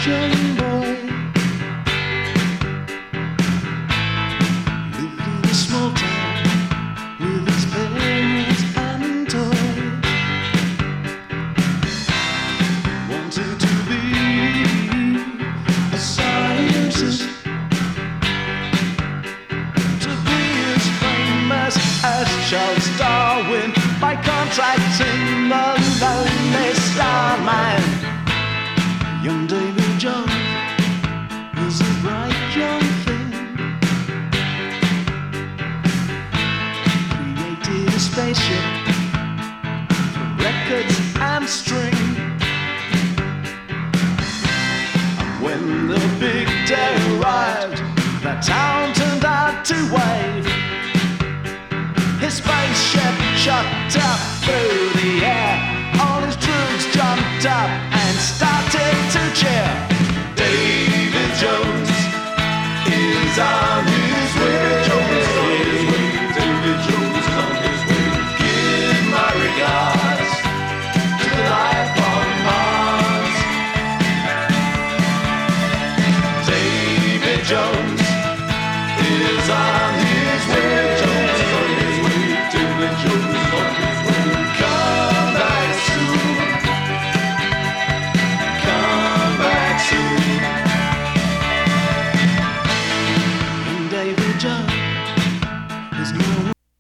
young boy lived in a small town with his parents and toys, wanting to be a scientist, to be as famous as Charles Darwin by contracting the lonely starman. Young David Jones is a bright young thing, created a spaceship for records and string. And when the big day arrived, the town turned out to wave. His spaceship shot up through the air. All his troops jumped up and started to cheer. David Jones is on his way. David Jones is on his way. Give my regards to life on Mars. David Jones is on